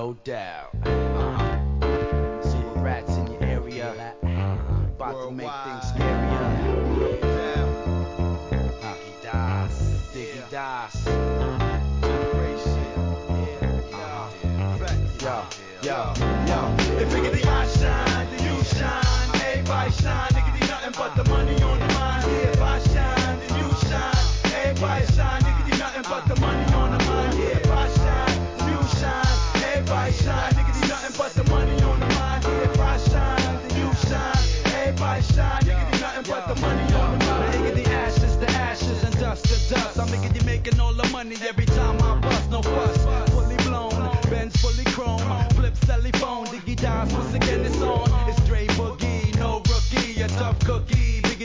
no doubt. See the rats in your area, about to make things scarier. Diggy Das, Diggy Das. Yo, yo.